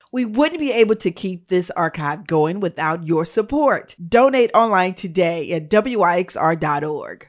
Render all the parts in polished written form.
We wouldn't be able to keep this archive going without your support. Donate online today at wyxr.org.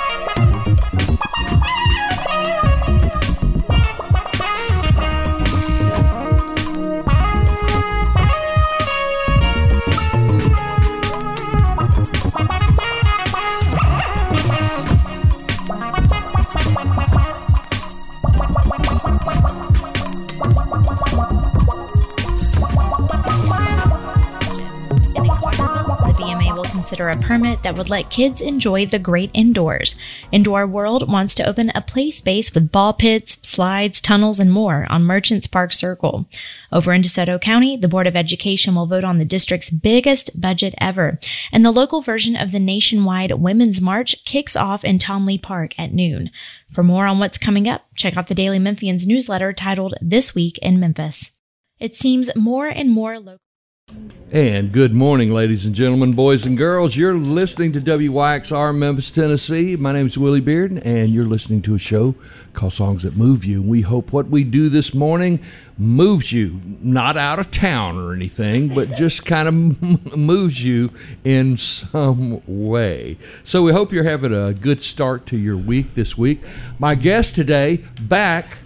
Consider a permit that would let kids enjoy the great indoors. Indoor World wants to open a play space with ball pits, slides, tunnels, and more on Merchants Park Circle. Over in DeSoto County, the Board of Education will vote on the district's biggest budget ever, and the local version of the nationwide Women's March kicks off in Tomley Park at noon. For more on what's coming up, check out the Daily Memphians newsletter titled This Week in Memphis. It seems more and more local. And good morning, ladies and gentlemen, boys and girls. You're listening to WYXR Memphis, Tennessee. My name is Willie Bearden, and you're listening to a show called Songs That Move You. We hope what we do this morning moves you, not out of town or anything, but just kind of moves you in some way. So we hope you're having a good start to your week this week. My guest today, back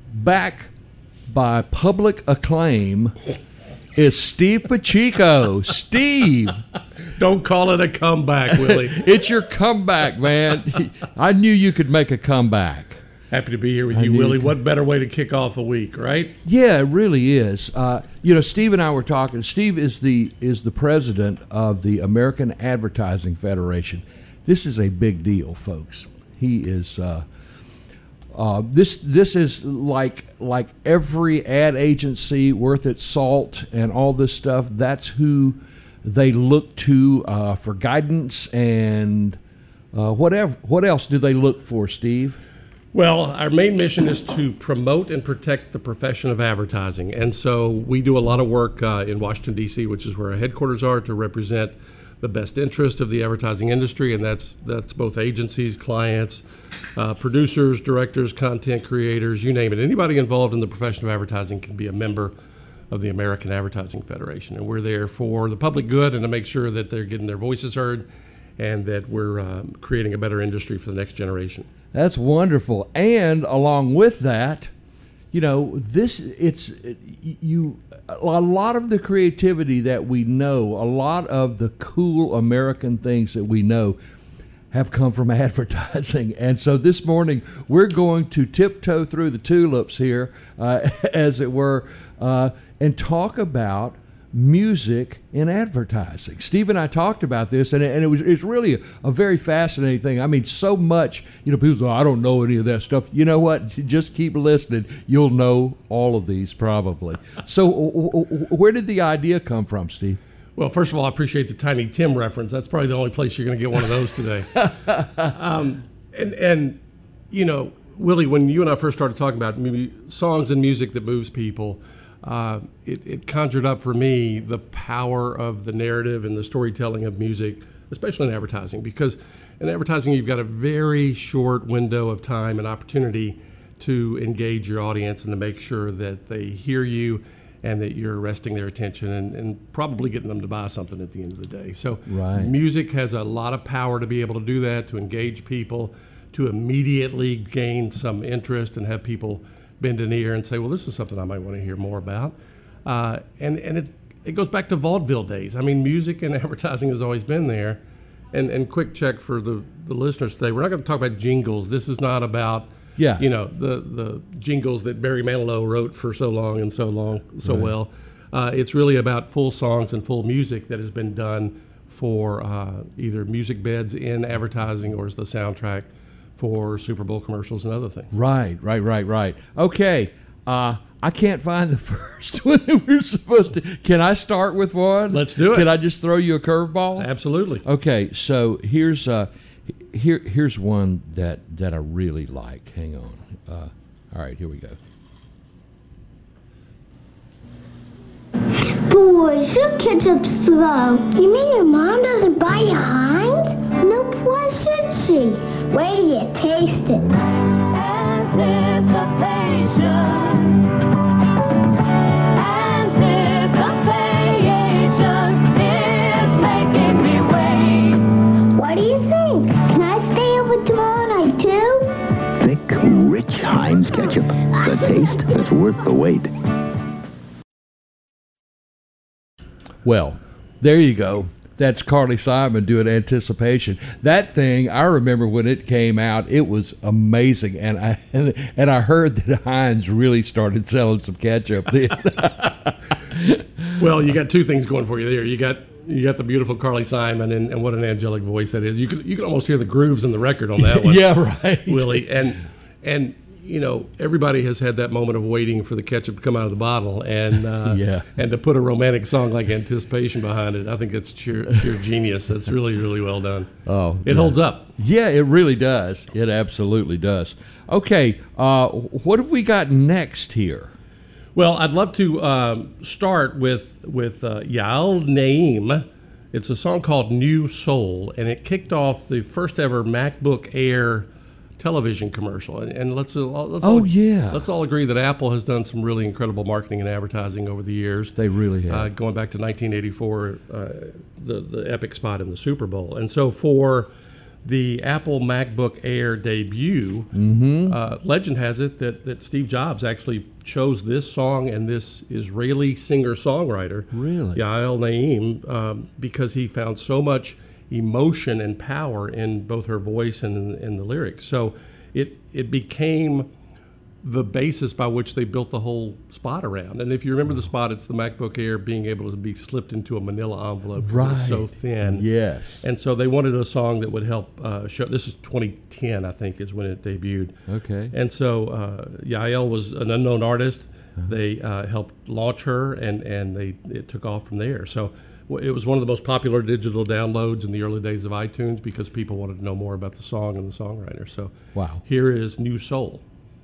by public acclaim, is Steve Pacheco. Steve. Don't call it a comeback, Willie. It's your comeback, man. I knew you could make a comeback. Happy to be here with you, Willie. What better way to kick off a week, right? Yeah, it really is. Steve and I were talking. Steve is the president of the American Advertising Federation. This is a big deal, folks. He is... This is like every ad agency worth its salt and all this stuff. That's who they look to for guidance and whatever. What else do they look for, Steve? Well, our main mission is to promote and protect the profession of advertising. And so we do a lot of work in Washington, D.C., which is where our headquarters are, to represent the best interest of the advertising industry, and that's both agencies, clients, producers, directors, content creators, you name it. Anybody involved in the profession of advertising can be a member of the American Advertising Federation, and we're there for the public good and to make sure that they're getting their voices heard and that we're creating a better industry for the next generation. That's wonderful. And along with that, a lot of the creativity that we know, a lot of the cool American things that we know have come from advertising. And so this morning, we're going to tiptoe through the tulips here, as it were, and talk about music in advertising. Steve and I talked about this, and it's really a very fascinating thing. I mean, so much, people say, I don't know any of that stuff. You know what? Just keep listening. You'll know all of these probably. So where did the idea come from, Steve? Well, first of all, I appreciate the Tiny Tim reference. That's probably the only place you're going to get one of those today. Willie, when you and I first started talking about songs and music that moves people, it conjured up for me the power of the narrative and the storytelling of music, especially in advertising, because in advertising you've got a very short window of time and opportunity to engage your audience and to make sure that they hear you and that you're arresting their attention and probably getting them to buy something at the end of the day. So Music has a lot of power to be able to do that, to engage people, to immediately gain some interest and have people bend an ear and say, well, this is something I might want to hear more about. And it goes back to vaudeville days. I mean, music and advertising has always been there. And quick check for the listeners today, we're not going to talk about jingles. This is not about, the jingles that Barry Manilow wrote for so well. It's really about full songs and full music that has been done for either music beds in advertising or as the soundtrack for Super Bowl commercials and other things. Right. Okay, I can't find the first one that we're supposed to. Can I start with one? Let's do it. Can I just throw you a curveball? Absolutely. Okay, so here's one that I really like. Hang on. All right, here we go. Boys, your ketchup's slow. You mean your mom doesn't buy you Heinz? Nope, why should she? Wait till you taste it. Anticipation. the wait. Well, there you go. That's Carly Simon doing Anticipation. That thing, I remember when it came out, it was amazing. And I heard that Heinz really started selling some ketchup then. Well, you got two things going for you there. You got the beautiful Carly Simon, and what an angelic voice that is. You can almost hear the grooves in the record on that one. Yeah, right. Willie. And you know, everybody has had that moment of waiting for the ketchup to come out of the bottle, and and to put a romantic song like Anticipation behind it. I think that's sheer genius. That's really, really well done. Oh, it holds up. Yeah, it really does. It absolutely does. Okay, what have we got next here? Well, I'd love to start with Yael Naim. It's a song called New Soul, and it kicked off the first ever MacBook Air television commercial. And let's all agree that Apple has done some really incredible marketing and advertising over the years. They really have. Going back to 1984, the epic spot in the Super Bowl. And so for the Apple MacBook Air debut, legend has it that Steve Jobs actually chose this song and this Israeli singer-songwriter, Yael Naim, because he found so much emotion and power in both her voice and in the lyrics. So it became the basis by which they built the whole spot around. And if you remember the spot, it's the MacBook Air being able to be slipped into a manila envelope because it's so thin. Yes. And so they wanted a song that would help show. This is 2010, I think, is when it debuted. Okay. And so Yael was an unknown artist. They helped launch her, and it took off from there. So it was one of the most popular digital downloads in the early days of iTunes because people wanted to know more about the song and the songwriter. So here is New Soul.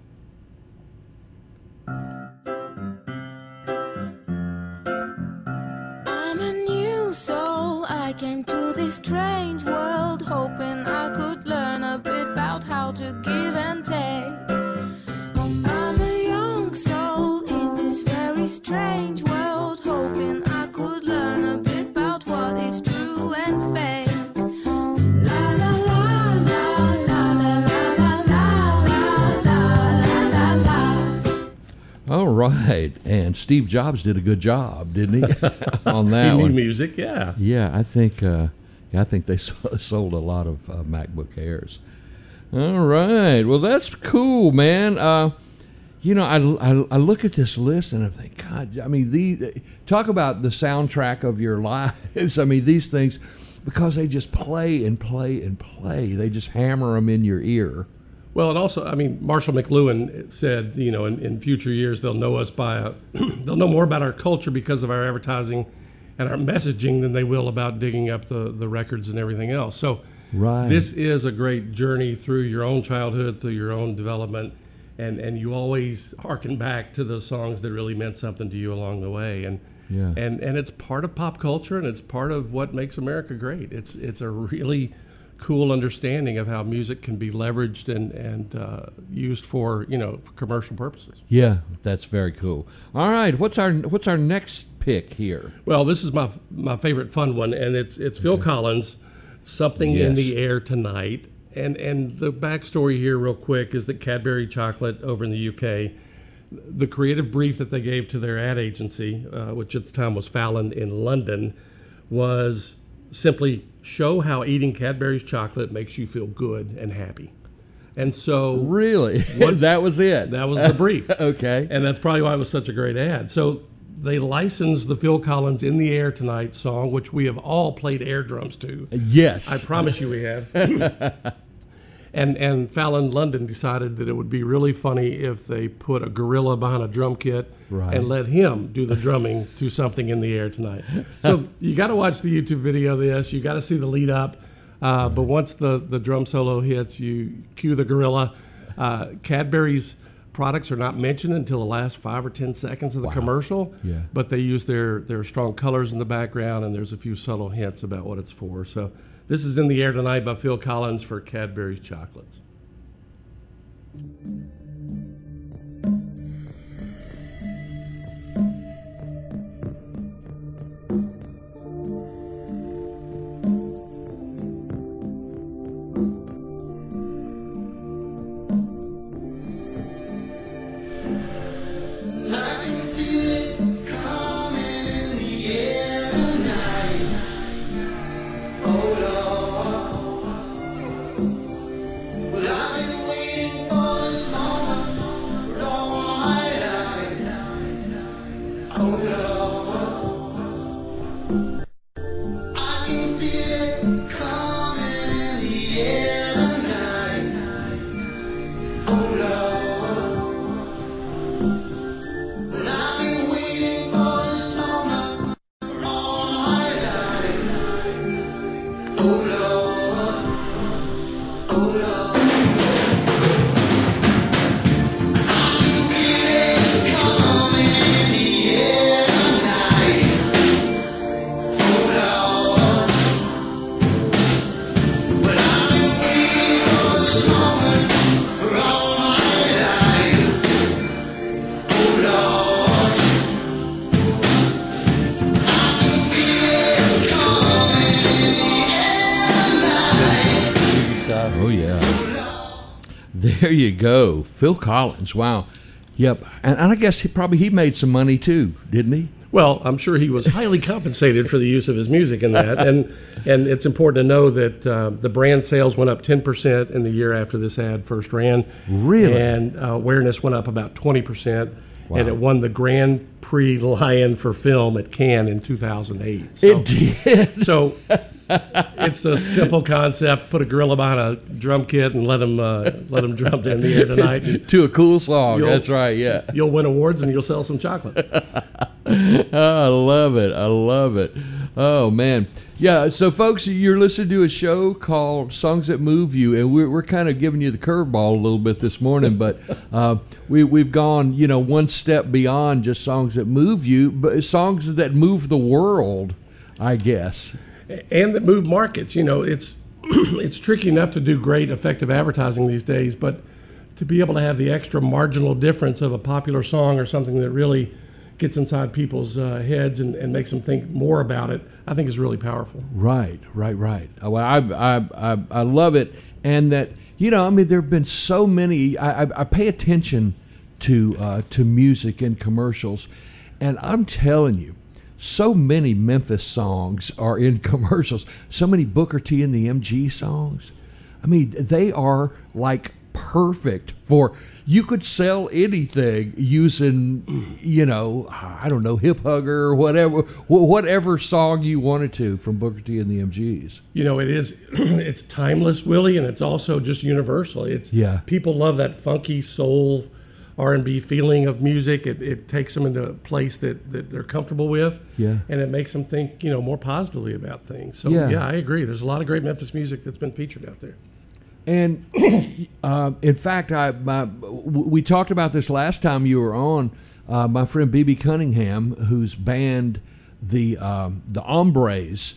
I'm a new soul. I came to this strange world hoping I could learn a bit about how to give and take. I'm a young soul in this very strange world hoping I could learn a bit about what is true and fake. La la la la la la la la la la la. All right, and Steve Jobs did a good job, didn't he, on that He one? knew music, yeah. Yeah, I think they sold a lot of MacBook Airs. All right, well that's cool, man. You know, I look at this list and I think, God, I mean, talk about the soundtrack of your lives. I mean, these things, because they just play and play and play. They just hammer them in your ear. Well, and also, I mean, Marshall McLuhan said, you know, in future years they'll know us they'll know more about our culture because of our advertising and our messaging than they will about digging up the records and everything else. So this is a great journey through your own childhood, through your own development, and you always harken back to the songs that really meant something to you along the way. And it's part of pop culture, and it's part of what makes America great. It's a really cool understanding of how music can be leveraged and used for commercial purposes. Yeah, that's very cool. All right, what's our next pick here? Well, this is my favorite fun one, and it's Phil Collins, Something in the Air Tonight. And the backstory here, real quick, is that Cadbury Chocolate over in the UK, the creative brief that they gave to their ad agency, which at the time was Fallon in London, was simply show how eating Cadbury's chocolate makes you feel good and happy. And so really, that was it. That was the brief. Okay. And that's probably why it was such a great ad. So they licensed the Phil Collins In the Air Tonight song, which we have all played air drums to. Yes. I promise you we have. And Fallon London decided that it would be really funny if they put a gorilla behind a drum kit and let him do the drumming to Something in the Air Tonight. So you got to watch the YouTube video of this. You got to see the lead up. But once the drum solo hits, you cue the gorilla. Cadbury's products are not mentioned until the last 5 or 10 seconds of the commercial. Yeah. But they use their strong colors in the background, and there's a few subtle hints about what it's for. So this is In the Air Tonight by Phil Collins for Cadbury's Chocolates. La There you go. Phil Collins. Wow. Yep. And I guess he made some money too, didn't he? Well, I'm sure he was highly compensated for the use of his music in that. And it's important to know that the brand sales went up 10% in the year after this ad first ran. Really? And awareness went up about 20%. Wow. And it won the Grand Prix Lion for film at Cannes in 2008. So, It did. So it's a simple concept. Put a gorilla behind a drum kit and let him drum in the air tonight. And To a cool song. That's right, yeah. You'll win awards and you'll sell some chocolate. I love it. I love it. Oh, man. Yeah, so folks, you're listening to a show called Songs That Move You, and we're kind of giving you the curveball a little bit this morning, but we've gone, one step beyond just songs that move you, but songs that move the world, I guess. And that move markets. It's tricky enough to do great, effective advertising these days, but to be able to have the extra marginal difference of a popular song or something that really gets inside people's heads and makes them think more about it, I think is really powerful. Right. Well, I love it, and that there have been so many. I pay attention to music and commercials, and I'm telling you, so many Memphis songs are in commercials. So many Booker T and the MG songs. I mean, they are like perfect for, you could sell anything using, I don't know, Hip Hugger or whatever song you wanted to from Booker T and the MGs. It's timeless, Willie, and it's also just universal. People love that funky soul R&B feeling of music. It takes them into a place that they're comfortable with, and it makes them think, more positively about things. So, I agree. There's a lot of great Memphis music that's been featured out there. And in fact, we talked about this last time you were on. My friend B.B. Cunningham, whose band, the Hombres,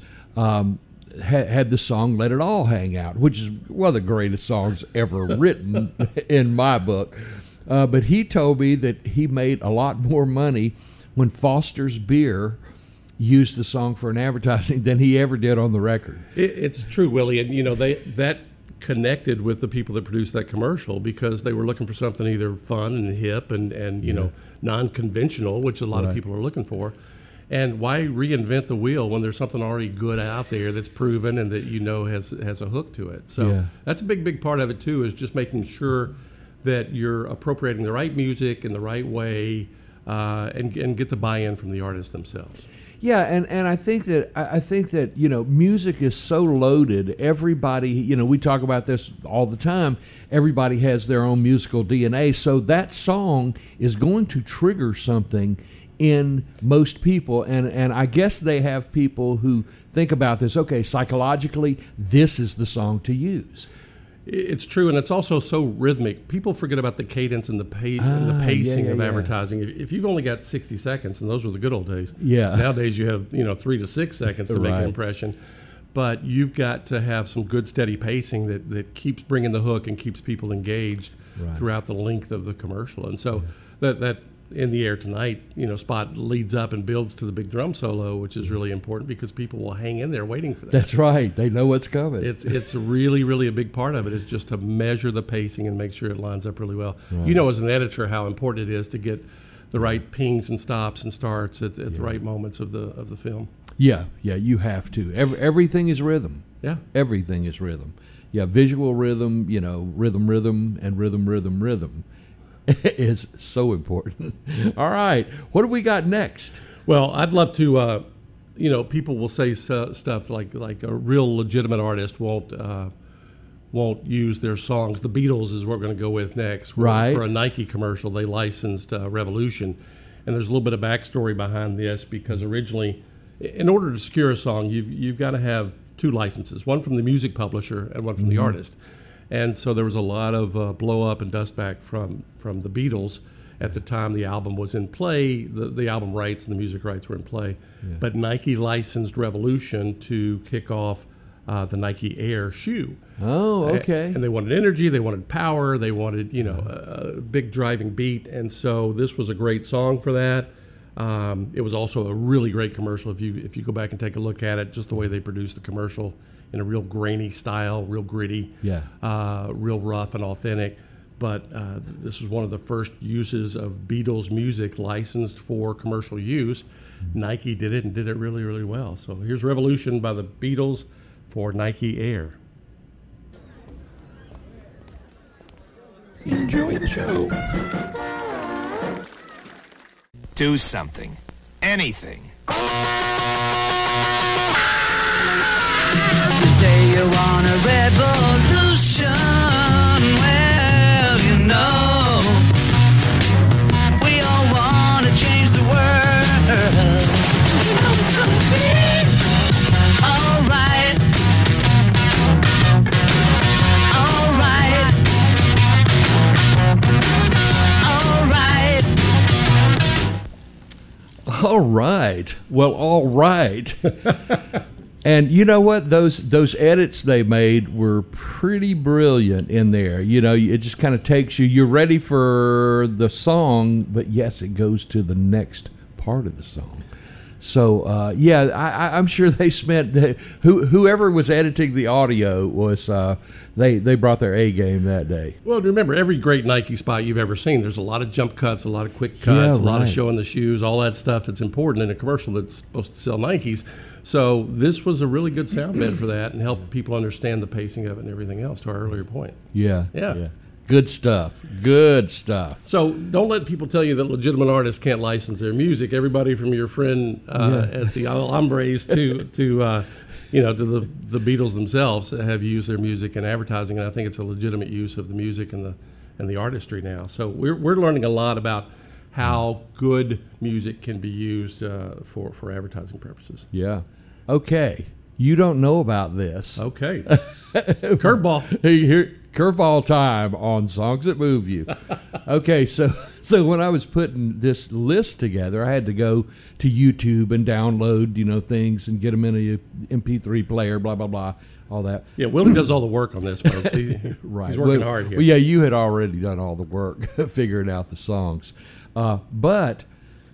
had the song "Let It All Hang Out," which is one of the greatest songs ever written in my book. But he told me that he made a lot more money when Foster's Beer used the song for an advertising than he ever did on the record. It's true, Willie, and that connected with the people that produced that commercial because they were looking for something either fun and hip and non-conventional, which a lot of people are looking for. And why reinvent the wheel when there's something already good out there that's proven and that has a hook to it? So that's a big part of it too, is just making sure that you're appropriating the right music in the right way and get the buy-in from the artists themselves. Yeah, and I think that music is so loaded. Everybody, we talk about this all the time. Everybody has their own musical DNA, so that song is going to trigger something in most people, and I guess they have people who think about this. Okay, psychologically, this is the song to use. It's true, and it's also so rhythmic. People forget about the cadence and the pacing of advertising. If you've only got 60 seconds, and those were the good old days. Yeah. Nowadays you have 3 to 6 seconds to make an impression, but you've got to have some good steady pacing that keeps bringing the hook and keeps people engaged throughout the length of the commercial. And so that In the Air Tonight, spot leads up and builds to the big drum solo, which is really important because people will hang in there waiting for that. That's right. They know what's coming. It's really, really a big part of it is just to measure the pacing and make sure it lines up really well. Right. As an editor, how important it is to get the right pings and stops and starts at the right moments of the film. Yeah, you have to. Everything is rhythm. Yeah. Everything is rhythm. Yeah, visual rhythm, rhythm, and rhythm. Is so important. All right, what do we got next? Well, I'd love to. People will say stuff like a real legitimate artist won't use their songs. The Beatles is what we're going to go with next. Right. For a Nike commercial, they licensed Revolution, and there's a little bit of backstory behind this because originally, in order to secure a song, you've got to have 2 licenses, one from the music publisher and one from the artist. And so there was a lot of blow up and dust back from the Beatles at the time the album was in play. The album rights and the music rights were in play. Yeah. But Nike licensed Revolution to kick off the Nike Air shoe. Oh, okay. And they wanted energy, they wanted power, they wanted a big driving beat. And so this was a great song for that. It was also a really great commercial. If you go back and take a look at it, just the way they produced the commercial in a real grainy style, real gritty, real rough and authentic. but this was one of the first uses of Beatles music licensed for commercial use. Nike did it and did it really, really well. So here's Revolution by the Beatles for Nike Air. Enjoy the show. Do something. Anything. You say you want a revolution. Well, you know, we all want to change the world. You know it's gonna be alright. Alright. Alright. All right. Well, all right. And you know what? Those edits they made were pretty brilliant in there. You know, it just kind of takes you. You're ready for the song, but yes, it goes to the next part of the song. So I'm sure they spent whoever was editing the audio was they brought their A game that day. Well, remember, every great Nike spot you've ever seen, there's a lot of jump cuts, a lot of quick cuts, a lot of showing the shoes, all that stuff that's important in a commercial that's supposed to sell Nikes. So this was a really good sound bed for that and help people understand the pacing of it and everything else, to our earlier point. Yeah. Yeah. Good stuff. Good stuff. So don't let people tell you that legitimate artists can't license their music. Everybody from your friend at the Alhambres to the Beatles themselves have used their music in advertising, and I think it's a legitimate use of the music and the artistry now. So we're learning a lot about how good music can be used for advertising purposes. Yeah. Okay. You don't know about this. Okay. Curveball. Here. Curveball time on Songs That Move You. Okay, so when I was putting this list together, I had to go to YouTube and download, things and get them in a MP3 player, blah, blah, blah, all that. Yeah, Willie does all the work on this, folks. Right. He's working hard here. Well, yeah, you had already done all the work figuring out the songs. But,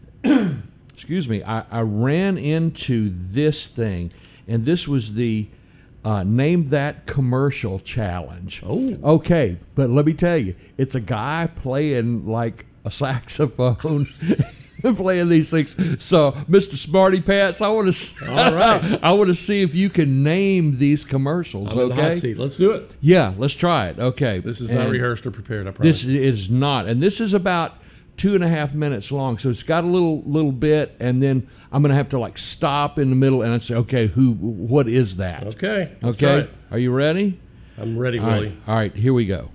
excuse me, I ran into this thing, and this was the Name That Commercial Challenge. Oh. Okay, but let me tell you, it's a guy playing like a saxophone, playing these things. So, Mr. Smarty Pants, I want to see if you can name these commercials. I'm in the hot seat. Let's do it. Yeah, let's try it. Okay. This is not rehearsed or prepared, I promise. This is not, and this is about 2.5 minutes long, so it's got a little bit, and then I'm going to have to stop in the middle and I'd say, okay, what is that? Okay. Okay. Are you ready? I'm ready, All Willie. All right, here we go.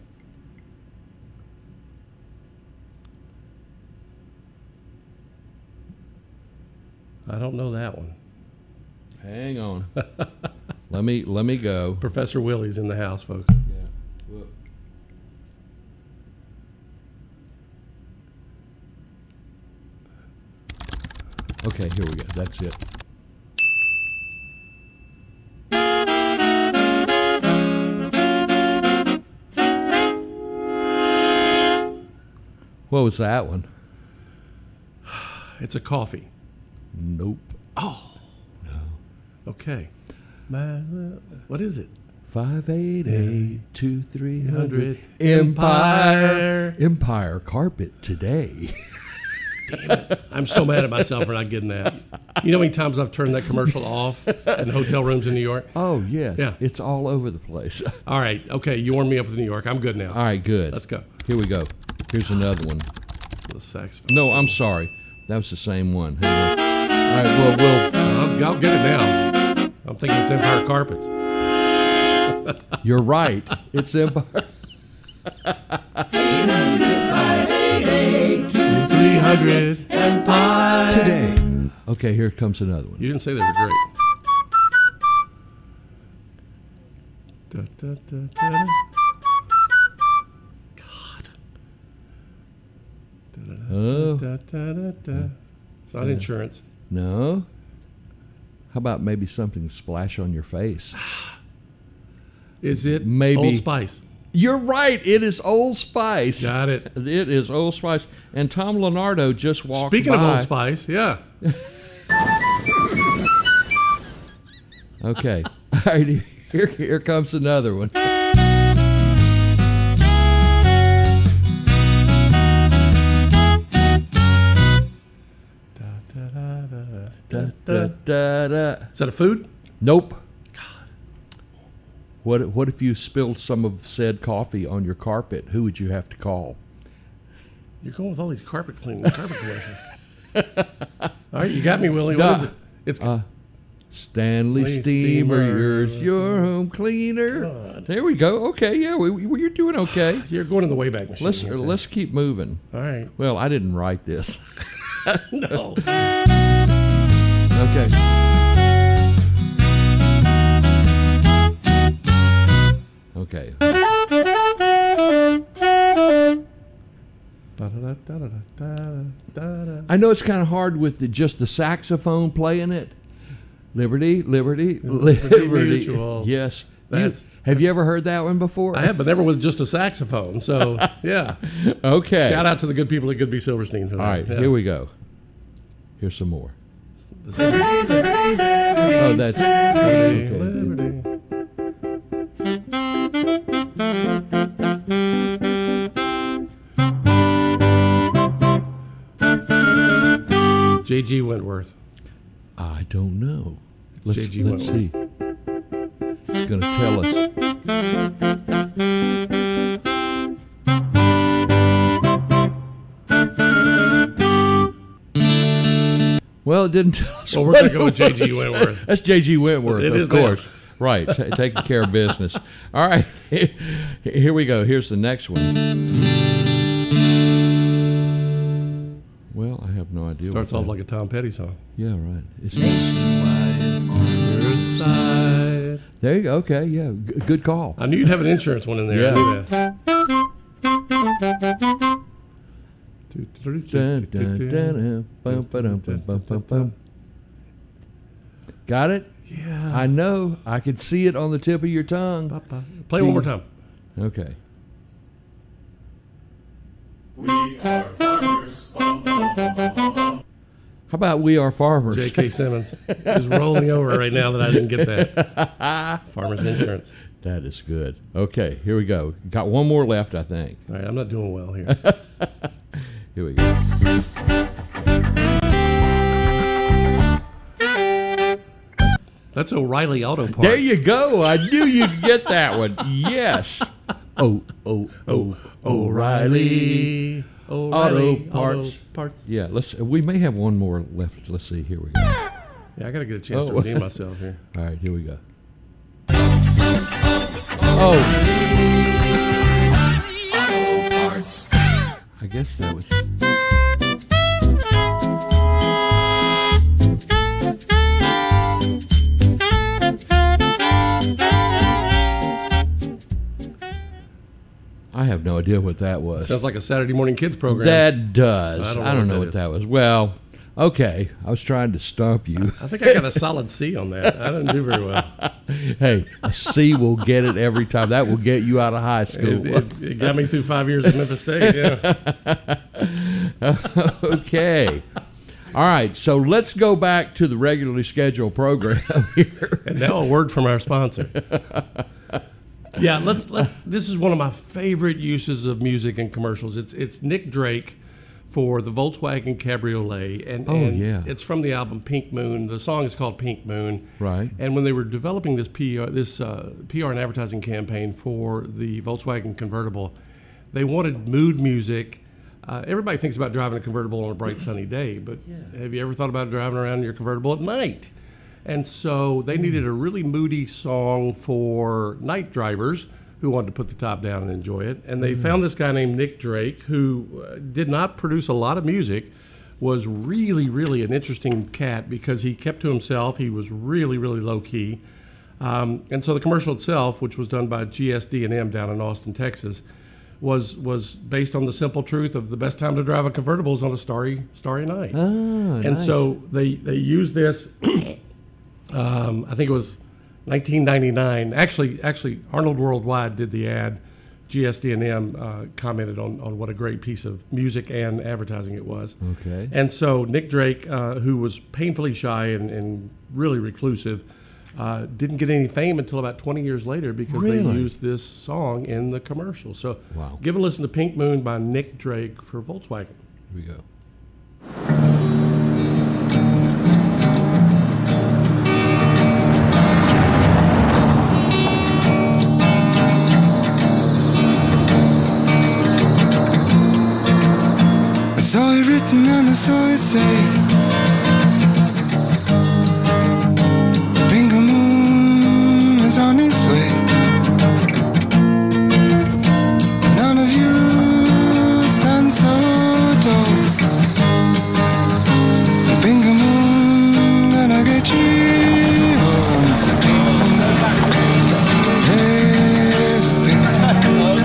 I don't know that one. Hang on. let me go. Professor Willie's in the house, folks. Yeah. Whoop. Okay, here we go. That's it. What was that one? It's a coffee. Nope. Oh. No. Okay. What is it? 588-2300 Empire. Empire Carpet Today. Damn it. I'm so mad at myself for not getting that. You know how many times I've turned that commercial off in hotel rooms in New York? Oh, yes. Yeah. It's all over the place. All right. Okay. You warmed me up with New York. I'm good now. All right, good. Let's go. Here we go. Here's another one. The saxophone. No, I'm sorry. That was the same one. Hang on. All right, well, I'll get it now. I'm thinking it's Empire Carpets. You're right. It's Empire. 300 Empire Today. Okay, here comes another one. You didn't say they were great. Da, da, da, da, da. God. Da, da, Oh. da, da, da, da. It's not insurance. No. How about maybe something to splash on your face? Is it Maybe. Old Spice? You're right. It is Old Spice. Got it. It is Old Spice. And Tom Leonardo just walked Speaking by. of Old Spice, yeah. Okay. All right. Here comes another one. Da, da, da, da. Is that a food? Nope. What if you spilled some of said coffee on your carpet? Who would you have to call? You're going with all these carpet commercials. All right, you got me, Willie. What is it? It's Stanley Steemer's your home cleaner. God. There we go. Okay, yeah, you're doing okay. You're going in the Wayback Machine. Let's keep moving. All right. Well, I didn't write this. No. Okay. Okay. I know it's kind of hard with just the saxophone playing it. Liberty, liberty, liberty. Mutual. Yes. Have you ever heard that one before? I have, but never with just a saxophone. So, yeah. Okay. Shout out to the good people at Goodby Silverstein. All right, yeah. Here we go. Here's some more. Oh, that's Liberty. J.G. Wentworth. I don't know. Let's J.G. see. He's going to tell us. Well, it didn't tell us. Well, we're going to go with J.G. Wentworth. That's J.G. Wentworth, It of is course. them. Right, taking care of business. All right, here we go. Here's the next one. Well, I have no idea. Starts off like a Tom Petty song. Yeah, right. It's Nationwide is on your side. There you go. Okay, yeah, good call. I knew you'd have an insurance one in there. Yeah. I knew that. Dun, dun, dun, bum, ba-dum, bum, bum, bum, bum. Got it? Yeah. I know. I could see it on the tip of your tongue. Play one more time. Okay. We are farmers. How about We Are Farmers? J.K. Simmons is rolling over right now that I didn't get that. Farmers Insurance. That is good. Okay, here we go. Got one more left, I think. All right, I'm not doing well here. Here we go. That's O'Reilly Auto Parts. There you go. I knew you'd get that one. Yes. O'Reilly Auto Parts. Yeah, we may have one more left. Let's see. Here we go. Yeah, I got to get a chance to redeem myself here. All right, here we go. Oh. I guess that was... I have no idea what that was. Sounds like a Saturday morning kids program. That does. I don't know what that was. Well, okay. I was trying to stump you. I think I got a solid C on that. I didn't do very well. Hey, a C will get it every time. That will get you out of high school. It got me through 5 years at Memphis State, yeah. Okay. All right, so let's go back to the regularly scheduled program here. And now a word from our sponsor. Yeah, let's. This is one of my favorite uses of music in commercials. It's Nick Drake for the Volkswagen Cabriolet, and it's from the album Pink Moon. The song is called Pink Moon. Right. And when they were developing this PR and advertising campaign for the Volkswagen convertible, they wanted mood music. Everybody thinks about driving a convertible on a bright sunny day, but have you ever thought about driving around in your convertible at night? And so they needed a really moody song for night drivers who wanted to put the top down and enjoy it. And they found this guy named Nick Drake, who did not produce a lot of music, was really, really an interesting cat because he kept to himself. He was really, really low key. And so the commercial itself, which was done by GSD&M down in Austin, Texas, was based on the simple truth of the best time to drive a convertible is on a starry night. And so they used this. I think it was 1999. Actually, Arnold Worldwide did the ad. GSD&M commented on what a great piece of music and advertising it was. Okay. And so Nick Drake, who was painfully shy and really reclusive, didn't get any fame until about 20 years later because they used this song in the commercial. So give a listen to Pink Moon by Nick Drake for Volkswagen. Here we go. say. Bingo Moon is on its way. None of you stand so tall. Bingo Moon, gonna get you on to Bingo. Yes, Bingo.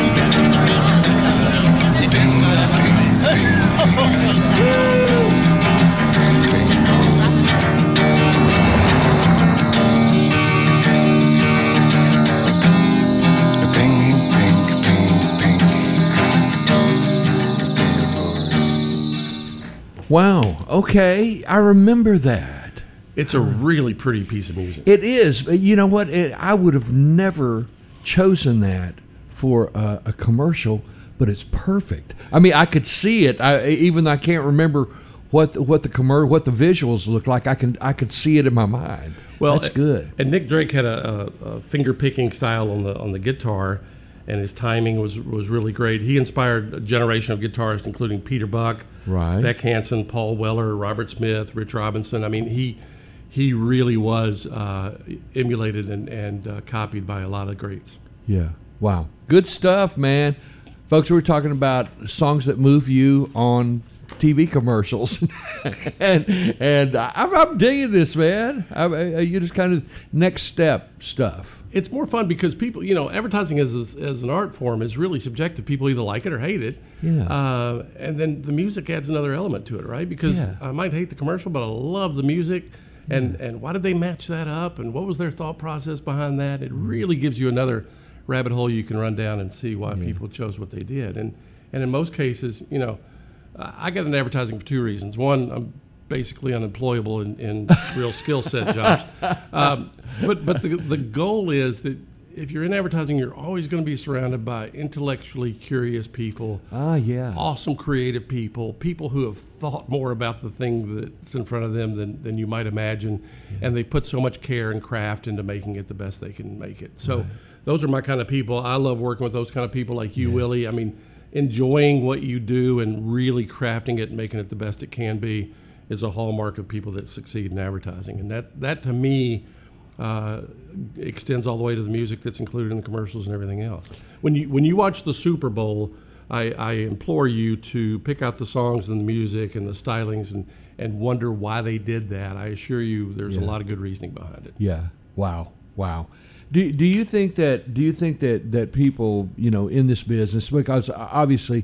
Wow. Okay, I remember that. It's a really pretty piece of music. It is. You know what? I would have never chosen that for a commercial, but it's perfect. I mean, I could see it. Even though I can't remember what the visuals look like. I could see it in my mind. Well, that's good. And Nick Drake had a finger picking style on the guitar, and his timing was really great. He inspired a generation of guitarists, including Peter Buck, right, Beck Hansen, Paul Weller, Robert Smith, Rich Robinson. I mean, he really was emulated and copied by a lot of greats. Yeah. Wow. Good stuff, man. Folks, we're talking about songs that move you on TV commercials, and I'm digging this, man. You just kind of next step stuff. It's more fun because people, advertising as an art form is really subjective. People either like it or hate it. Yeah. And then the music adds another element to it, right? Because I might hate the commercial, but I love the music. And why did they match that up? And what was their thought process behind that? It really gives you another rabbit hole you can run down and see why people chose what they did. And in most cases, I got into advertising for two reasons. One, I'm basically unemployable in real skill set jobs. But the goal is that if you're in advertising, you're always going to be surrounded by intellectually curious people. Awesome creative people who have thought more about the thing that's in front of them than you might imagine. Yeah. And they put so much care and craft into making it the best they can make it. So those are my kind of people. I love working with those kind of people like you, Willie. I mean, enjoying what you do and really crafting it and making it the best it can be is a hallmark of people that succeed in advertising. And that to me, extends all the way to the music that's included in the commercials and everything else. When you watch the Super Bowl, I implore you to pick out the songs and the music and the stylings and wonder why they did that. I assure you there's a lot of good reasoning behind it. Yeah. Wow. Do you think that people, in this business, because obviously,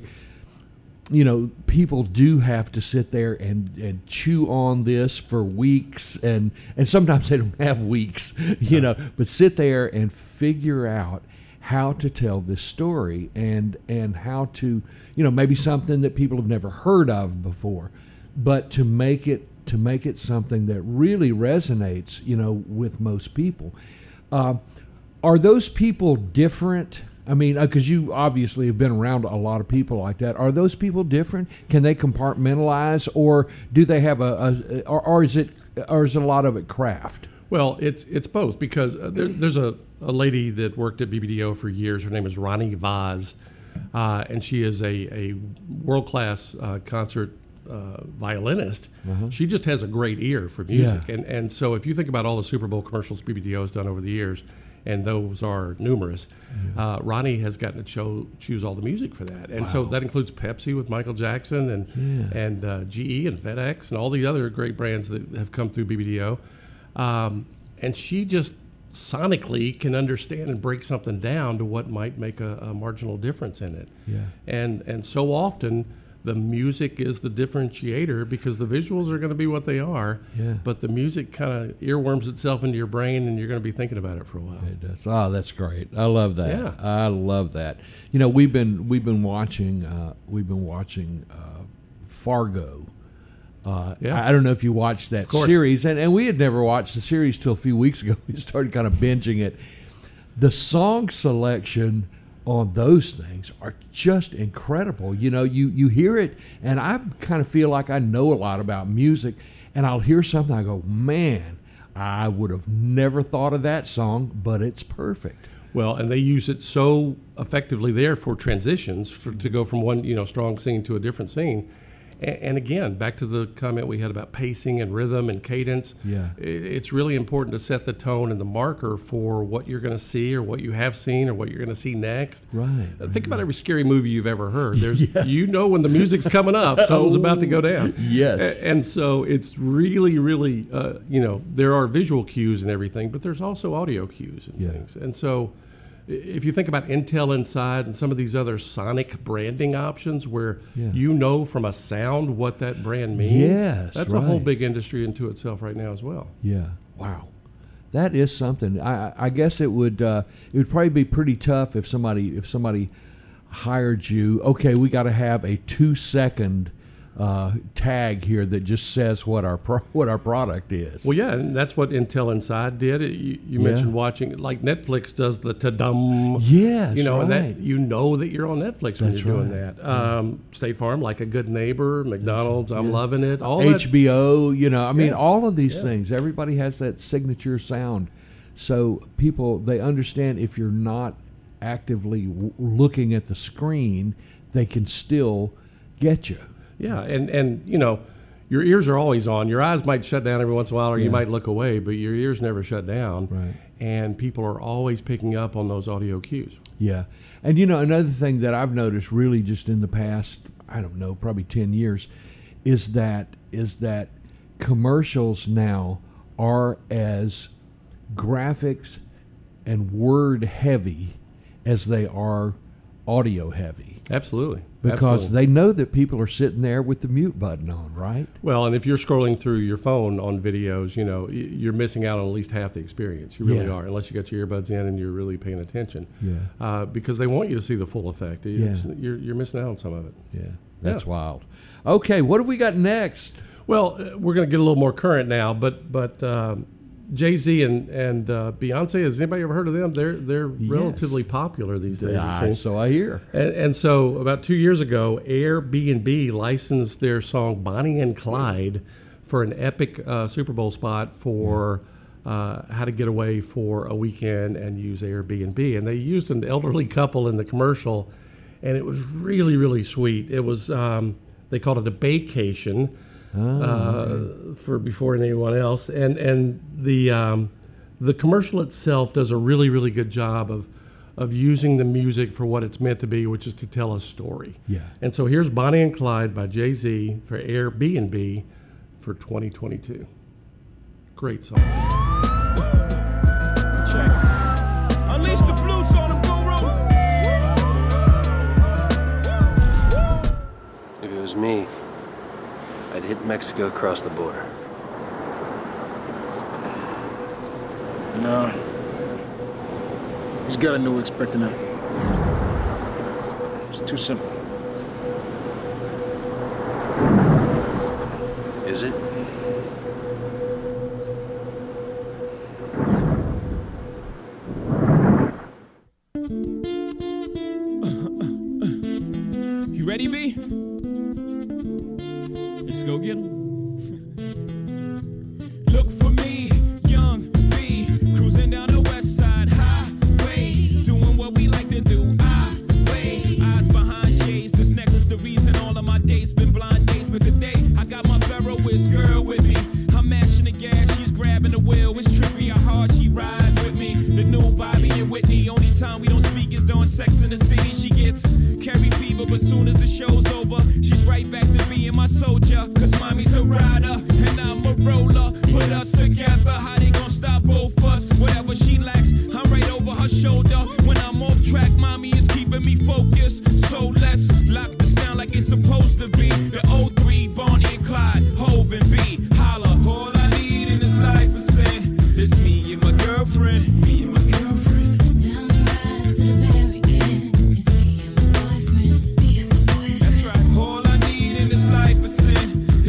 people do have to sit there and chew on this for weeks, and sometimes they don't have weeks, but sit there and figure out how to tell this story and how to, maybe something that people have never heard of before, but to make it something that really resonates, with most people. Are those people different? I mean, because you obviously have been around a lot of people like that. Are those people different? Can they compartmentalize, or do they have or is it a lot of it craft? Well, it's both, because there's a lady that worked at BBDO for years. Her name is Ronnie Vaz, and she is a world-class concert violinist. She just has a great ear for music. Yeah. And so if you think about all the Super Bowl commercials BBDO has done over the years, and those are numerous, Ronnie has gotten to choose all the music for that. And so that includes Pepsi with Michael Jackson and GE and FedEx and all the other great brands that have come through BBDO. And she just sonically can understand and break something down to what might make a marginal difference in it. Yeah. And so often the music is the differentiator, because the visuals are going to be what they are, but the music kind of earworms itself into your brain, and you're going to be thinking about it for a while. It does. Oh, that's great. I love that. Yeah. I love that. We've been watching Fargo. I don't know if you watched that series, and we had never watched the series till a few weeks ago. We started kind of binging it. The song selection on those things are just incredible. You hear it, and I kind of feel like I know a lot about music, and I'll hear something, I go, man, I would have never thought of that song, but it's perfect. Well, and they use it so effectively there for transitions, to go from one strong scene to a different scene. And again, back to the comment we had about pacing and rhythm and cadence. Yeah. It's really important to set the tone and the marker for what you're going to see or what you have seen or what you're going to see next. Right. Think about every scary movie you've ever heard. You know when the music's coming up, something's about to go down. Yes. And so it's really, really, there are visual cues and everything, but there's also audio cues and things. And so if you think about Intel Inside and some of these other sonic branding options where you know from a sound what that brand means, that's a whole big industry into itself right now as well. Yeah. Wow. That is something. I guess it would probably be pretty tough if somebody hired you. Okay, we got to have a 2-second tag here that just says what our product is. Well, yeah, and that's what Intel Inside did. You mentioned watching, like Netflix does the ta-dum. Yes, and that you know that you're on Netflix when you're doing that. State Farm, Like a Good Neighbor, McDonald's, I'm loving it. All HBO, all of these things. Everybody has that signature sound. So people, they understand if you're not actively looking at the screen, they can still get you. Yeah, and your ears are always on. Your eyes might shut down every once in a while, or you might look away, but your ears never shut down. Right. And people are always picking up on those audio cues. Yeah. And, another thing that I've noticed really just in the past, I don't know, probably 10 years, is that commercials now are as graphics and word heavy as they are audio heavy. Absolutely. Because they know that people are sitting there with the mute button on, right? Well, and if you're scrolling through your phone on videos, you're missing out on at least half the experience. You really are, unless you got your earbuds in and you're really paying attention. Yeah. Because they want you to see the full effect. You're missing out on some of it. Yeah, that's wild. Okay, what have we got next? Well, we're going to get a little more current now, but Jay-Z and Beyonce, has anybody ever heard of them? They're relatively popular these days. So I hear. And so about 2 years ago, Airbnb licensed their song Bonnie and Clyde for an epic Super Bowl spot for how to get away for a weekend and use Airbnb. And they used an elderly couple in the commercial, and it was really, really sweet. It was, they called it a Baycation. For before anyone else, and the commercial itself does a really, really good job of using the music for what it's meant to be, which is to tell a story. Yeah. And so here's Bonnie and Clyde by Jay-Z for Airbnb for 2022. Great song. Check. Unleash the flutes on them, Guru. If it was me, I'd hit Mexico across the border. No. He's got a new expecting that. It's too simple. Is it? You ready, B? Let's go get 'em. Look for me, young B, cruising down the west side highway, doing what we like to do. Eyes behind shades, this necklace the reason all of my days been blind days. But today I got my Ferroist girl with me. I'm mashing the gas, she's grabbing the wheel. It's trippy how hard she rides with me. The new Bobby and Whitney, only time we don't speak is during Sex in the City. She gets carry fever, but soon as the show's over, she's right back to being my soldier. Cause mommy's a rider and I'm a roller. Put us together, how they gon' stop both us? Whatever she lacks, I'm right over her shoulder. When I'm off track, mommy is keeping me focused. So let's lock this down like it's supposed to be. The 03, Bonnie and Clyde, Hove and B. Holla, all I need in this life is sin. It's me and my girlfriend, me and my girlfriend. Down the ride to the very end. It's me and my boyfriend, me and my boyfriend. That's right, all I need in this life is sin.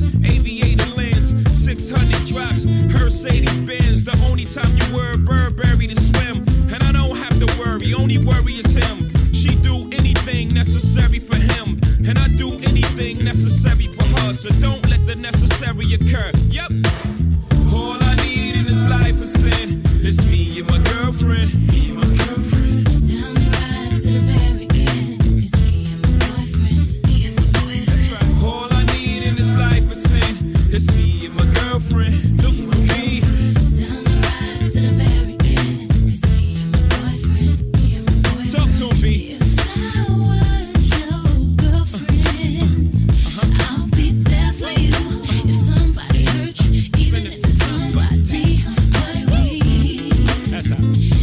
Aviator lands, 600 drops, Mercedes Benz. The only time you were Burberry to swim. And I don't have to worry, only worry is him. She do anything necessary for him. And I do anything necessary for her. So don't let the necessary occur. Yep. All I need in this life is sin. It's me and my girlfriend. Me and my girlfriend. Down the ride to the very end. It's me and my boyfriend. Me and my boyfriend. That's right. All I need in this life is sin. It's me and my girlfriend. Look for me. Down the ride to the very end. It's me and my boyfriend. Me and my boyfriend. Talk to me. If I was your girlfriend, I'll be there for you. If somebody hurt you, even if it's somebody but we. That's how.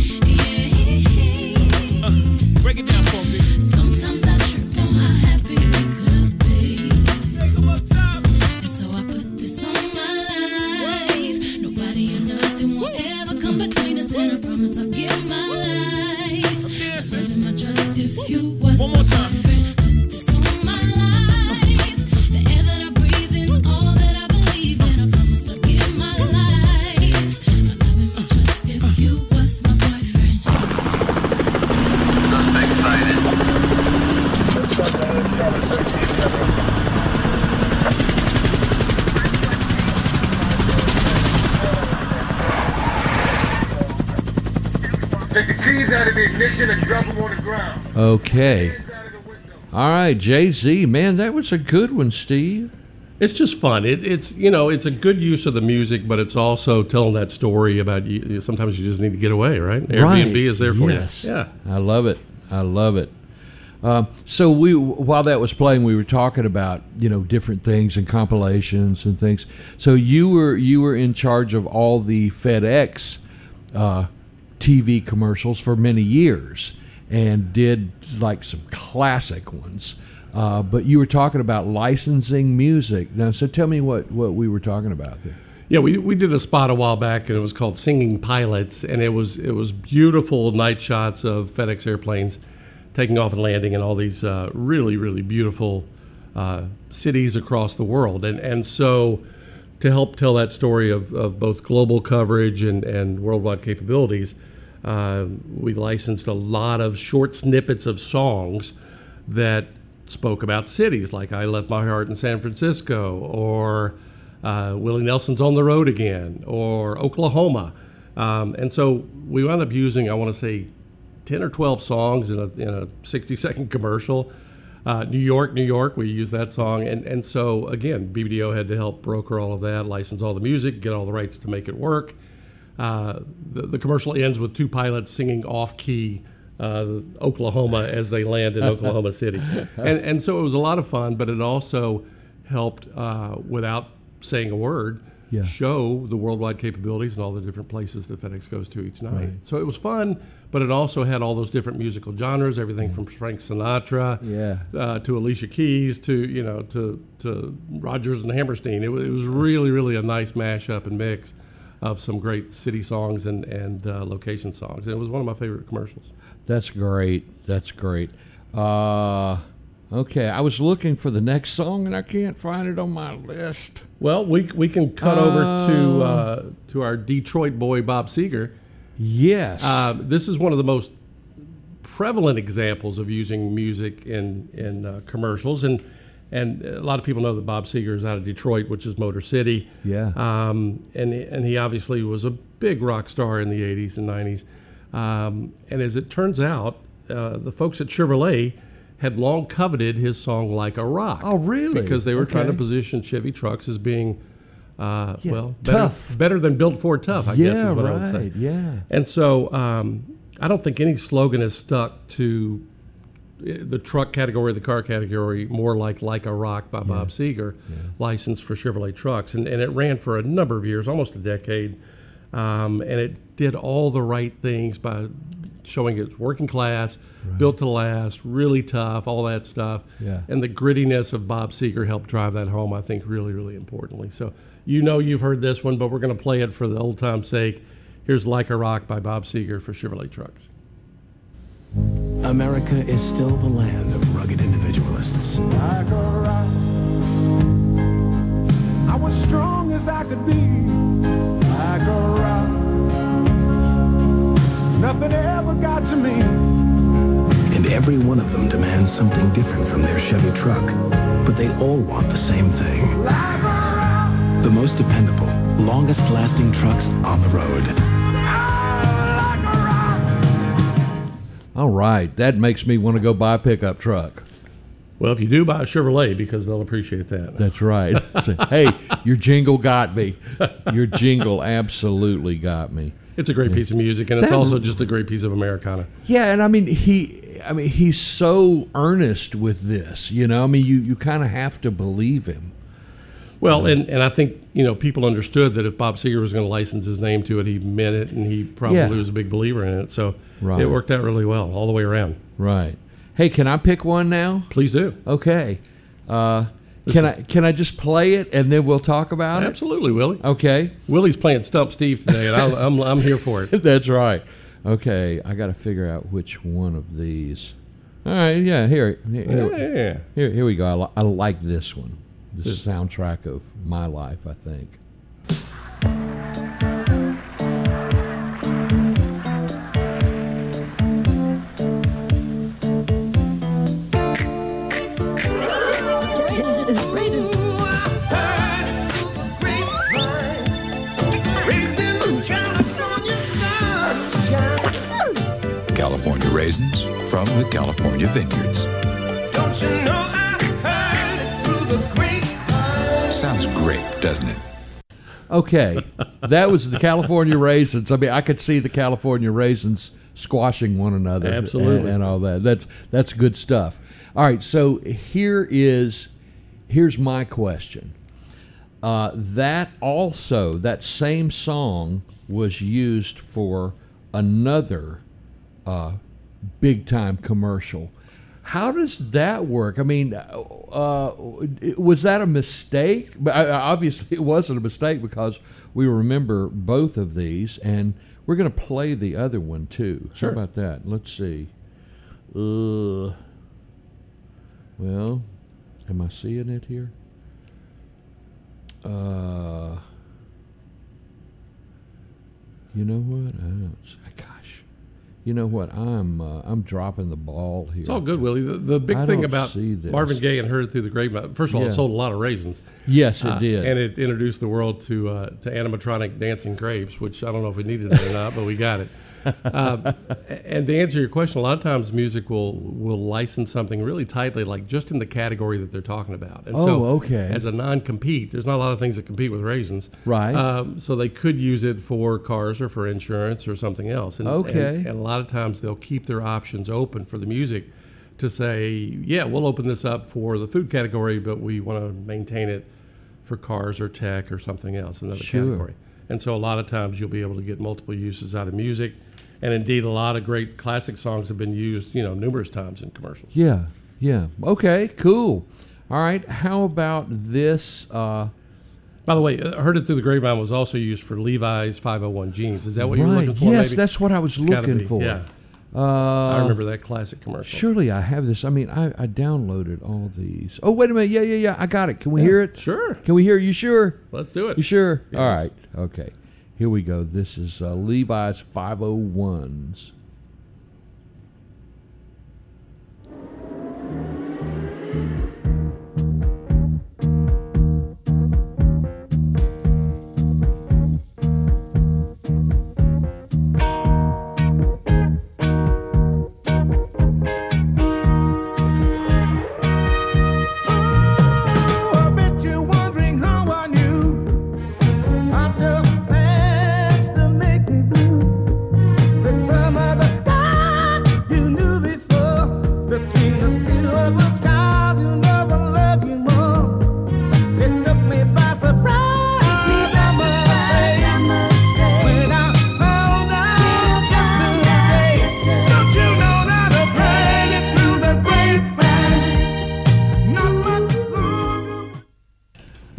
Yeah. Break it down for me. Sometimes I trip on how happy we could be. And so I put this on my life. Nobody or nothing will ever come between us, and I promise I'll give my life. My love and my trust if you was one more time. Put this on my life. The air that I breathe in, all that I believe in. I promise I'll give my life. My love and my trust if you was my boyfriend. I'm excited. Take the keys out of the ignition and drop them on the ground. Okay. All right, Jay-Z, man, that was a good one, Steve. It's just fun. It's a good use of the music, but it's also telling that story about you. Sometimes you just need to get away, right? Airbnb is there for Yes. you. Yeah. I love it. I love it. So while that was playing, we were talking about different things and compilations and things. So you were in charge of all the FedEx TV commercials for many years and did like some classic ones. But you were talking about licensing music. Now, so tell me what we were talking about there. Yeah, we did a spot a while back, and it was called Singing Pilots, and it was beautiful night shots of FedEx airplanes taking off and landing in all these really, really beautiful cities across the world. And so to help tell that story of both global coverage and worldwide capabilities, we licensed a lot of short snippets of songs that spoke about cities, like I Left My Heart in San Francisco, or Willie Nelson's On the Road Again, or Oklahoma. And so we wound up using, I want to say, 10 or 12 songs in a 60-second commercial. New York, we used that song. And so, again, BBDO had to help broker all of that, license all the music, get all the rights to make it work. The commercial ends with two pilots singing off-key Oklahoma as they land in Oklahoma City. And so it was a lot of fun, but it also helped, without saying a word, show the worldwide capabilities and all the different places that FedEx goes to each night. Right. So it was fun, but it also had all those different musical genres, everything from Frank Sinatra to Alicia Keys to Rodgers and Hammerstein. It was really, really a nice mashup and mix of some great city songs and location songs. And it was one of my favorite commercials. That's great. That's great. Okay, I was looking for the next song and I can't find it on my list. Well, we can cut over to our Detroit boy Bob Seger. Yes. This is one of the most prevalent examples of using music in commercials, and a lot of people know that Bob Seger is out of Detroit, which is Motor City. Yeah. And he obviously was a big rock star in the 80s and 90s. And as it turns out, the folks at Chevrolet had long coveted his song Like a Rock. Oh, really? Because they were trying to position Chevy trucks as being, tough. Better than Built Ford tough, I guess is what I would say. Yeah. And so I don't think any slogan has stuck to the truck category, the car category, more like a Rock by Bob Seger, licensed for Chevrolet trucks. And it ran for a number of years, almost a decade. And it did all the right things by showing it's working class, built to last, really tough, all that stuff. Yeah. And the grittiness of Bob Seger helped drive that home, I think, really, really importantly. So you've heard this one, but we're going to play it for the old time's sake. Here's Like a Rock by Bob Seger for Chevrolet trucks. America is still the land of rugged individualists. Like a rock, could be like a rock. Nothing ever got to me. And every one of them demands something different from their Chevy truck. But they all want the same thing. Like a rock. The most dependable, longest-lasting trucks on the road. All right, that makes me want to go buy a pickup truck. Well, if you do, buy a Chevrolet because they'll appreciate that. That's right. So, hey, your jingle got me. Your jingle absolutely got me. It's a great piece of music, and it's also just a great piece of Americana. Yeah, and I mean he's so earnest with this. You know, I mean you kind of have to believe him. Well, and I think, you know, people understood that if Bob Seger was going to license his name to it, he meant it, and he probably was a big believer in it. So it worked out really well all the way around. Right. Hey, can I pick one now? Please do. Okay. Can I just play it and then we'll talk about it? Absolutely, Willie. Okay. Willie's playing Stump Steve today, and I'm here for it. That's right. Okay, I got to figure out which one of these. All right, yeah, here we go. I like this one. The soundtrack of my life, I think. California raisins from the California vineyards. Don't you know I heard it through the grapevine? Sounds great, doesn't it? Okay, that was the California raisins. I mean, I could see the California raisins squashing one another. Absolutely. And all that. That's good stuff. All right, so here's my question. That same song was used for another big time commercial. How does that work? I mean, was that a mistake? But obviously, it wasn't a mistake because we remember both of these, and we're going to play the other one too. Sure. How about that? Let's see. Well, am I seeing it here? You know what? Gosh. You know what? I'm dropping the ball here. It's all good, Willie. The big thing about Marvin Gaye and Heard It Through the Grapevine, first of all, it sold a lot of raisins. Yes, it did. And it introduced the world to animatronic dancing grapes, which I don't know if we needed it or not, but we got it. And to answer your question, a lot of times music will license something really tightly, like just in the category that they're talking about. And okay. As a non-compete, there's not a lot of things that compete with raisins. Right. So they could use it for cars or for insurance or something else. And, and a lot of times they'll keep their options open for the music to say, yeah, we'll open this up for the food category, but we want to maintain it for cars or tech or something else, another category. And so a lot of times you'll be able to get multiple uses out of music. And indeed, a lot of great classic songs have been used, numerous times in commercials. Yeah. Okay, cool. All right, how about this? By the way, Heard It Through the Grapevine was also used for Levi's 501 jeans. Is that what you were looking for? Yes, maybe? That's what I was looking for. Yeah. I remember that classic commercial. Surely I have this. I mean, I downloaded all these. Oh, wait a minute. Yeah. I got it. Can we hear it? Sure. Can we hear it? You sure? Let's do it. You sure? Yes. All right. Okay. Here we go. This is Levi's 501s. Some of the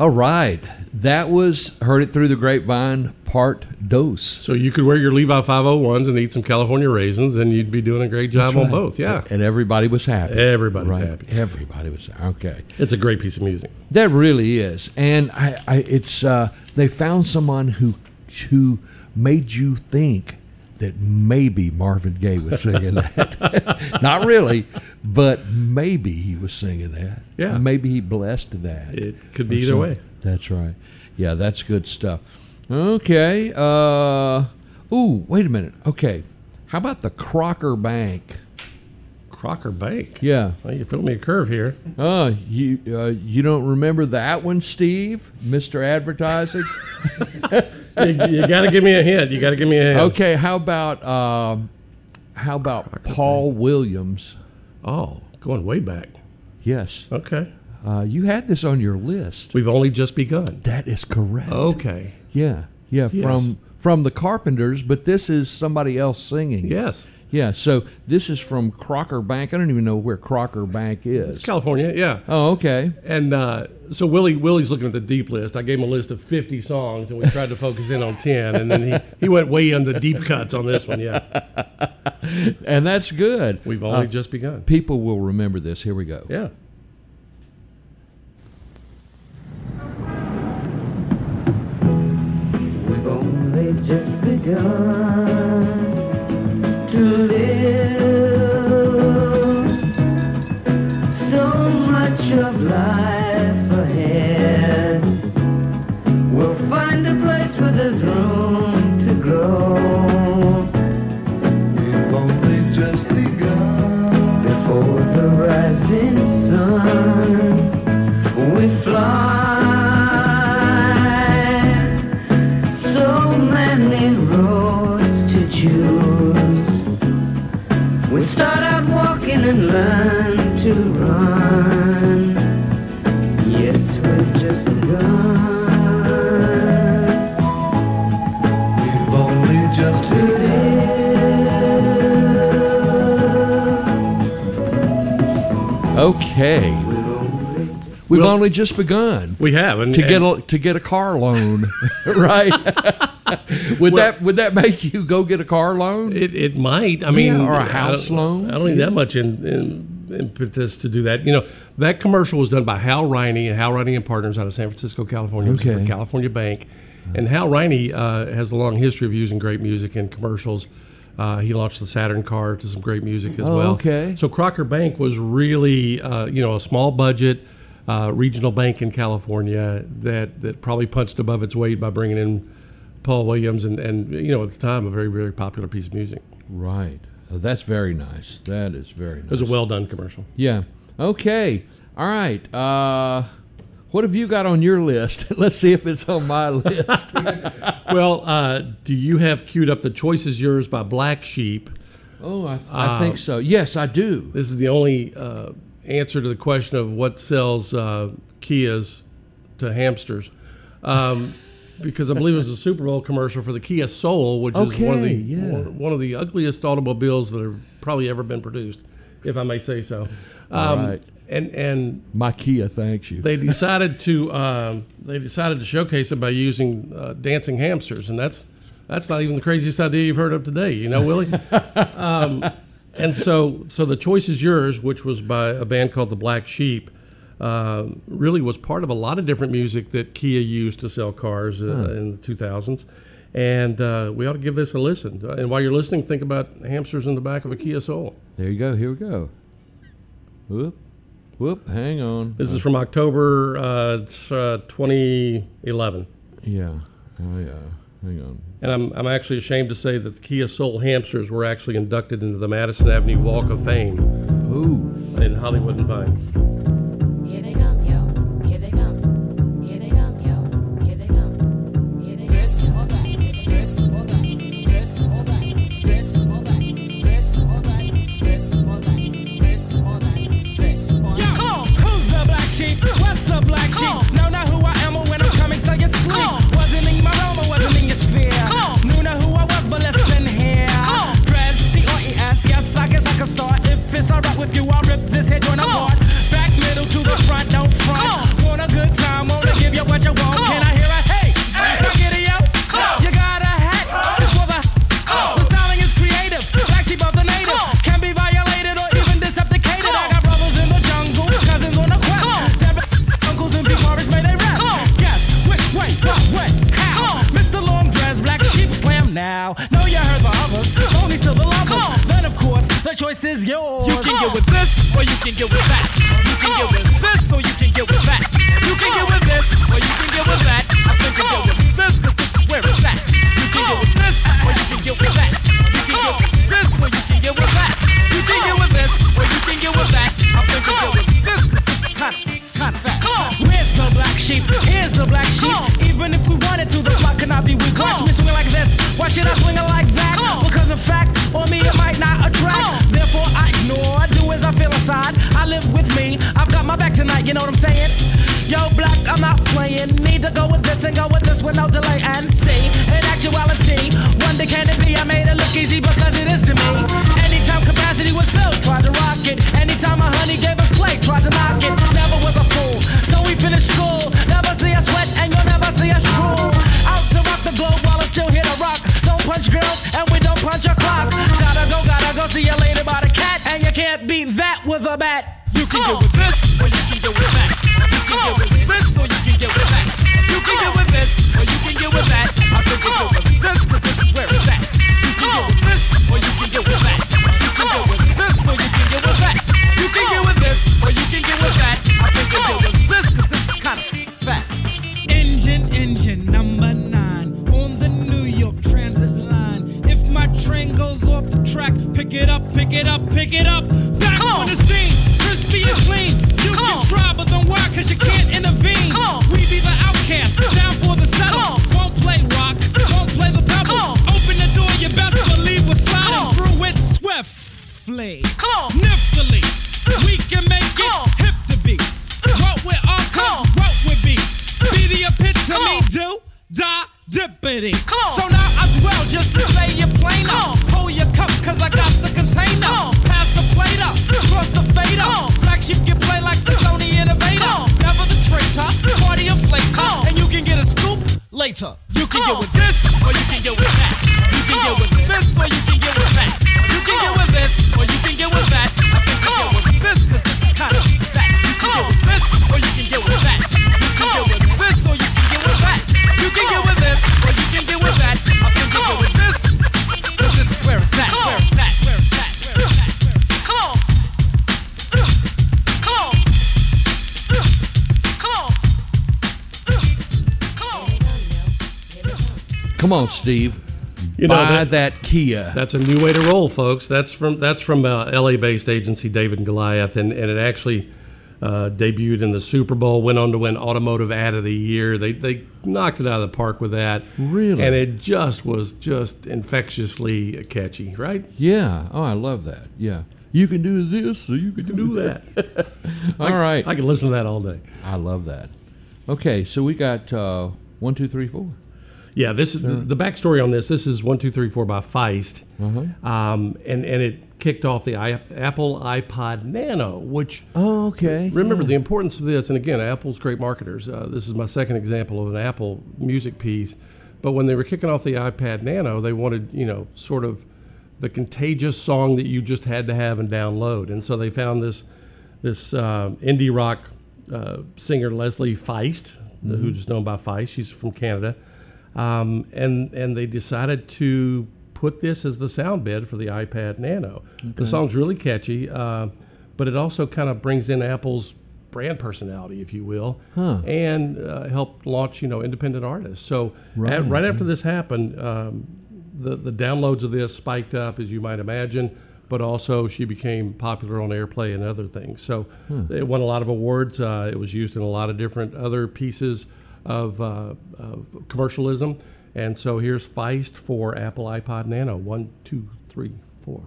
All right. That was Heard It Through the Grapevine, Part Dos. So you could wear your Levi 501s and eat some California raisins, and you'd be doing a great job on both. Yeah. And everybody was happy. Everybody's happy. Everybody was happy. Okay. It's a great piece of music. That really is. And it's they found someone who made you think that maybe Marvin Gaye was singing that. Not really, but maybe he was singing that. Yeah. Maybe he blessed that. It could be either way. That's right. Yeah, that's good stuff. Okay. Wait a minute. Okay. How about the Crocker Bank? Crocker Bank? Yeah. Well, you threw me a curve here. You don't remember that one, Steve? Mr. Advertising? You got to give me a hint. Okay, how about Paul Williams? Oh, going way back. Yes. Okay. You had this on your list. We've only just begun. That is correct. Okay. Yeah. Yes. From the Carpenters, but this is somebody else singing. Yes. Yeah, so this is from Crocker Bank. I don't even know where Crocker Bank is. It's California, yeah. Oh, okay. And so Willie's looking at the deep list. I gave him a list of 50 songs, and we tried to focus in on 10, and then he went way on the deep cuts on this one, yeah. And that's good. We've only just begun. People will remember this. Here we go. Yeah. We've only just begun to live. So much of life ahead. We'll find a place where there's room to grow. We've only just begun. Before the rising sun, we fly. So many roads to choose. We start out walking and learn to run. Yes, we've just begun. We've only just begun. Okay. We've only just begun. We have, to get a car loan, right? Would that make you go get a car loan? It might. I mean, or a house loan. I don't need that much impetus to do that. That commercial was done by Hal Riney and Partners out of San Francisco, California. Okay. It was for California Bank, and Hal Riney has a long history of using great music in commercials. He launched the Saturn car to some great music as well. Okay. So Crocker Bank was really, a small budget regional bank in California that probably punched above its weight by bringing in Paul Williams and at the time a very, very popular piece of music. Right. Oh, that's very nice. That is very nice. It was a well-done commercial. Yeah. Okay. All right. What have you got on your list? Let's see if it's on my list. Well, do you have queued up The Choice Is Yours by Black Sheep? Oh, I think so. Yes, I do. This is the only answer to the question of what sells Kias to hamsters. Because I believe it was a Super Bowl commercial for the Kia Soul, which is one of the ugliest automobiles that have probably ever been produced, if I may say so. Right. And my Kia thanks you. They decided to showcase it by using dancing hamsters, and that's not even the craziest idea you've heard of today, Willie. And so The Choice Is Yours, which was by a band called the Black Sheep, really was part of a lot of different music that Kia used to sell cars in the 2000s. And we ought to give this a listen. And while you're listening, think about hamsters in the back of a Kia Soul. There you go. Here we go. Whoop, hang on. This is from October 2011. Yeah. Oh, yeah. Hang on. And I'm actually ashamed to say that the Kia Soul hamsters were actually inducted into the Madison Avenue Walk of Fame. Ooh. In Hollywood and Vine. Here they come, yo. Here they come. Here they come, yo. Here they come. Here they come. This or that. This or that. This or that. This or that. This or that. This or that. This or that. This or that. Yo, come on. Who's the black sheep? What's the black sheep? No, not who I am or when I'm coming, so you sleep. Wasn't in my realm or wasn't in your sphere. Knew not who I was, but listen here. Press the OES, yes, I guess I can start. If it's alright with you, I'll rip this head joint apart. Back now. Know you heard the others, only to the lovers. Then of course, the choice is yours. You can get with this, or you can get with that. You can get with this, or you can get with that. You can get with this, or you can get with that. I think you get with this, cause this is where it's at. You can get with this, or you can get with that. You can get with this, or you can get with that. You can get with this, or you can get with that. I think you get with this, cause this is kind of fat. Where's the black sheep? Here's the black sheep. Even if we wanted to, the flock cannot be weak. Watch me swing like this. Why should I swing it like that? Because in fact, on me it might not attract. Therefore I ignore, do as I feel inside. I live with me. I've got my back tonight, you know what I'm saying? Yo, black, I'm not playing. Need to go with this and go with this with no delay and see. In actuality, wonder can it be? I made it look easy because it is to me. Anytime capacity was filled, tried to rock it. Anytime my honey gave us play, tried to knock it. Never was a fool, so we finished school. Never see us sweat and you'll never see us drool. Out to rock the globe while it's still here to rock. Don't punch girls and we don't punch a clock. Gotta go see you later by the cat. And you can't beat that with a bat. You can get with this, or you can get with that. You can get with this, or you can get with that. You can get with this, or you can get with that. I think you get with this, cause this is where it's at. You can get with this, or you can get with that. You can get with this, or you can get with that. You can get with this, or you can get with that. I think you get with this, cause this is kind of fat. Engine number 9 on the New York Transit line. If my train goes off the track, pick it up, pick it up, pick it up. Back on the scene, crispy and clean. You can try, but then why? Cause you can't intervene. We be the outcast, down for the settle. Won't play rock, won't play the pebble. Open the door, you best believe we're sliding through it swiftly. Niftily, we can make it hip to be. What with our cause, what with be. Be the epitome, do, die, dippity. So now I dwell just to say you're plain up. Hold your cup, cause I got the container. Pass the plate up, cross the fader. Black sheep can play like the Sony Innovator. Never the traitor, party inflator. And you can get a scoop later. You can get with this, or you can get with that. You can get with this, or you can get with that. You can get with this, or you can get with that. I think you get with this, cause this is kind of fat. You can get with this, or you can get with that. You can get with this, or you can get with that. You can get with this, or you can get with that. I think you get with this, cause this is where it's at. Where it's at. Where it's at. Where it's at. Come on. Come on. Come on. Come on, Steve. You know, buy that Kia. That's a new way to roll, folks. That's from LA-based agency David and Goliath, and it actually debuted in the Super Bowl. Went on to win Automotive Ad of the Year. They knocked it out of the park with that. Really, and it was infectiously catchy, right? Yeah. Oh, I love that. Yeah. You can do this, so you can do that. All right. I can listen to that all day. I love that. Okay, so we got 1, 2, 3, 4. Yeah, this is the backstory on this. This is 1, 2, 3, 4 by Feist, and it kicked off the Apple iPod Nano, which remember the importance of this. And again, Apple's great marketers. This is my second example of an Apple music piece. But when they were kicking off the iPad Nano, they wanted sort of the contagious song that you just had to have and download. And so they found this indie rock singer Leslie Feist, who's known by Feist. She's from Canada. And they decided to put this as the sound bed for the iPad Nano. Okay. The song's really catchy, but it also kind of brings in Apple's brand personality, if you will, and helped launch independent artists. So right after this happened, the downloads of this spiked up, as you might imagine, but also she became popular on AirPlay and other things. So it won a lot of awards. It was used in a lot of different other pieces of commercialism. And so here's Feist for Apple iPod Nano. 1, 2, 3, 4.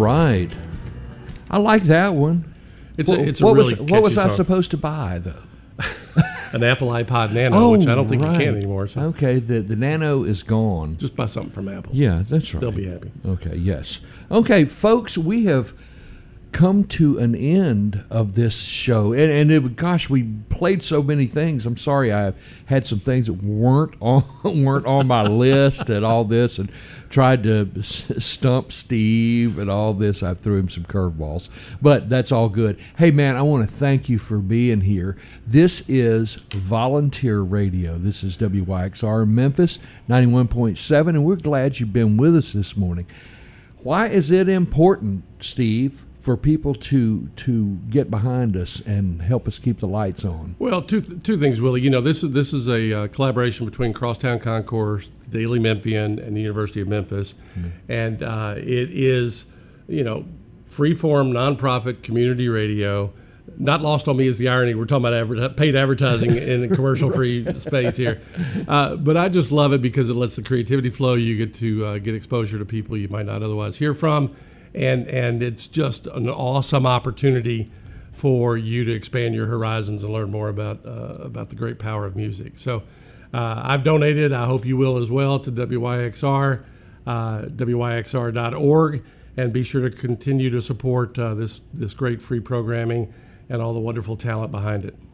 right. I like that one. It's a really what was catchy I song. supposed to buy though? An Apple iPod Nano, which I don't think you can anymore. So. Okay, the Nano is gone. Just buy something from Apple. Yeah, that's right. They'll be happy. Okay, yes. Okay, folks, we have come to an end of this show. Gosh, we played so many things. I'm sorry I had some things that weren't on my list and all this, and tried to stump Steve and all this. I threw him some curveballs, but that's all good. Hey, man, I want to thank you for being here. This is Volunteer Radio. This is WYXR Memphis 91.7, and we're glad you've been with us this morning. Why is it important, Steve, for people to get behind us and help us keep the lights on? Well, two things, Willie. You know, this is a collaboration between Crosstown Concourse, the Daily Memphian, and the University of Memphis, and it is, free-form, nonprofit community radio. Not lost on me is the irony. We're talking about paid advertising in a commercial-free space here, but I just love it because it lets the creativity flow. You get to get exposure to people you might not otherwise hear from. And it's just an awesome opportunity for you to expand your horizons and learn more about the great power of music. So I've donated. I hope you will as well to WYXR, WYXR.org, and be sure to continue to support this great free programming and all the wonderful talent behind it.